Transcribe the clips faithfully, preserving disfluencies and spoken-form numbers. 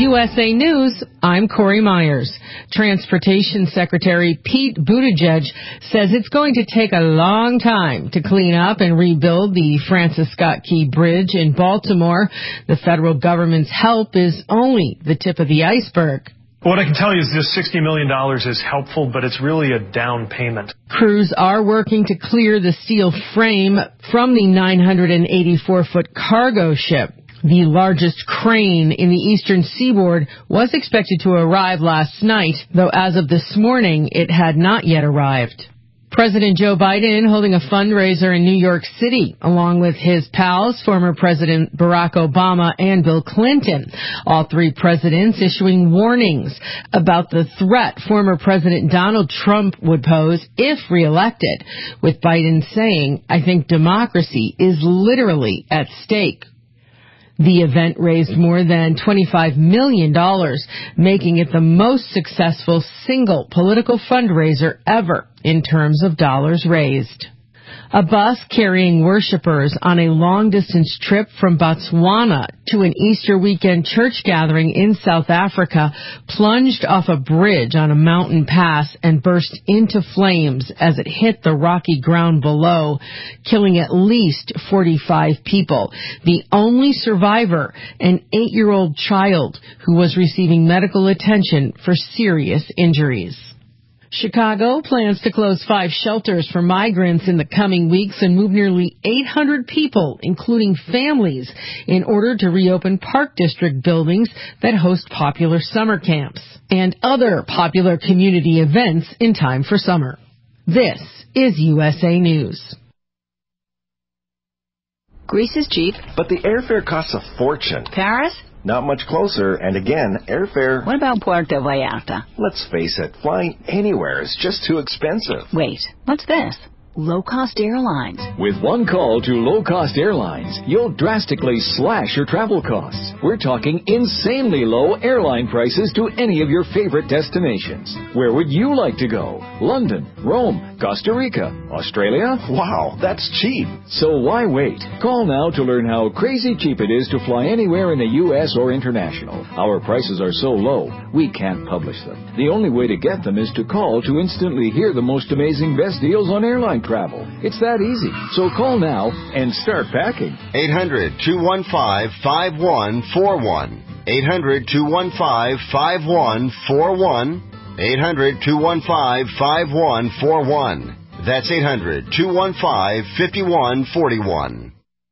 U S A News, I'm Corey Myers. Transportation Secretary Pete Buttigieg says it's going to take a long time to clean up and rebuild the Francis Scott Key Bridge in Baltimore. The federal government's help is only the tip of the iceberg. What I can tell you is this sixty million dollars is helpful, but it's really a down payment. Crews are working to clear the steel frame from the nine hundred eighty-four foot cargo ship. The largest crane in the eastern seaboard was expected to arrive last night, though as of this morning, it had not yet arrived. President Joe Biden holding a fundraiser in New York City, along with his pals, former President Barack Obama and Bill Clinton. All three presidents issuing warnings about the threat former President Donald Trump would pose if reelected, with Biden saying, "I think democracy is literally at stake." The event raised more than twenty-five million dollars, making it the most successful single political fundraiser ever in terms of dollars raised. A bus carrying worshipers on a long-distance trip from Botswana to an Easter weekend church gathering in South Africa plunged off a bridge on a mountain pass and burst into flames as it hit the rocky ground below, killing at least forty-five people. The only survivor, an eight-year-old child who was receiving medical attention for serious injuries. Chicago plans to close five shelters for migrants in the coming weeks and move nearly eight hundred people, including families, in order to reopen Park District buildings that host popular summer camps and other popular community events in time for summer. This is U S A News. Greece is cheap. But the airfare costs a fortune. Paris? Not much closer, and again, airfare... What about Puerto Vallarta? Let's face it, flying anywhere is just too expensive. Wait, what's this? Low-cost airlines. With one call to low-cost airlines, you'll drastically slash your travel costs. We're talking insanely low airline prices to any of your favorite destinations. Where would you like to go? London, Rome, Costa Rica, Australia? Wow, that's cheap. So why wait? Call now to learn how crazy cheap it is to fly anywhere in the U S or international. Our prices are so low, we can't publish them. The only way to get them is to call to instantly hear the most amazing best deals on airline travel. It's that easy. So call now and start packing. eight hundred, two one five, five one four one. eight hundred, two one five, five one four one. eight hundred, two one five, five one four one. That's eight hundred, two one five, five one four one.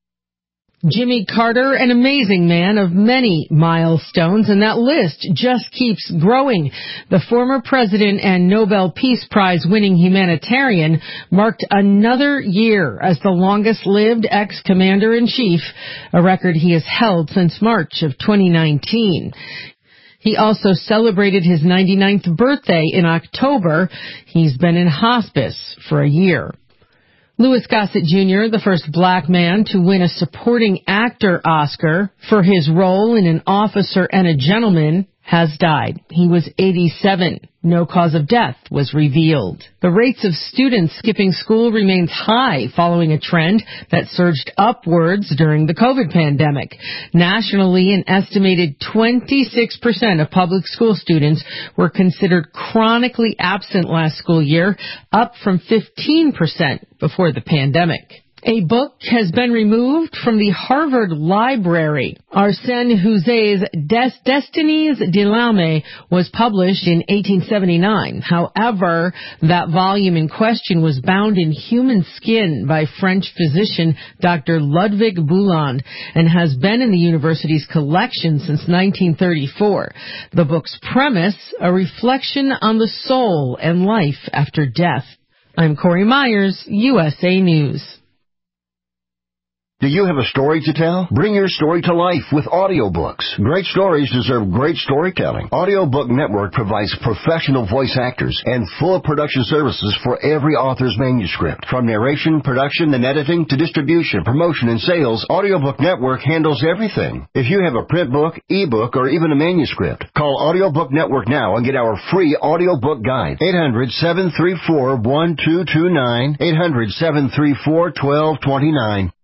Jimmy Carter, an amazing man of many milestones, and that list just keeps growing. The former president and Nobel Peace Prize winning humanitarian marked another year as the longest-lived ex-commander-in-chief, a record he has held since March of twenty nineteen. He also celebrated his ninety-ninth birthday in October. He's been in hospice for a year. Louis Gossett Junior, the first black man to win a supporting actor Oscar for his role in An Officer and a Gentleman, has died. He was eighty-seven. No cause of death was revealed. The rates of students skipping school remains high following a trend that surged upwards during the COVID pandemic. Nationally, an estimated twenty-six percent of public school students were considered chronically absent last school year, up from fifteen percent before the pandemic. A book has been removed from the Harvard Library. Arsène Husset's Des Destinies de l'Âme was published in eighteen seventy-nine. However, that volume in question was bound in human skin by French physician Doctor Ludwig Bouland and has been in the university's collection since nineteen thirty-four. The book's premise, a reflection on the soul and life after death. I'm Corey Myers, U S A News. Do you have a story to tell? Bring your story to life with audiobooks. Great stories deserve great storytelling. Audiobook Network provides professional voice actors and full production services for every author's manuscript. From narration, production, and editing to distribution, promotion, and sales, Audiobook Network handles everything. If you have a print book, ebook, or even a manuscript, call Audiobook Network now and get our free audiobook guide. eight hundred, seven three four, one two two nine, eight hundred, seven three four, one two two nine.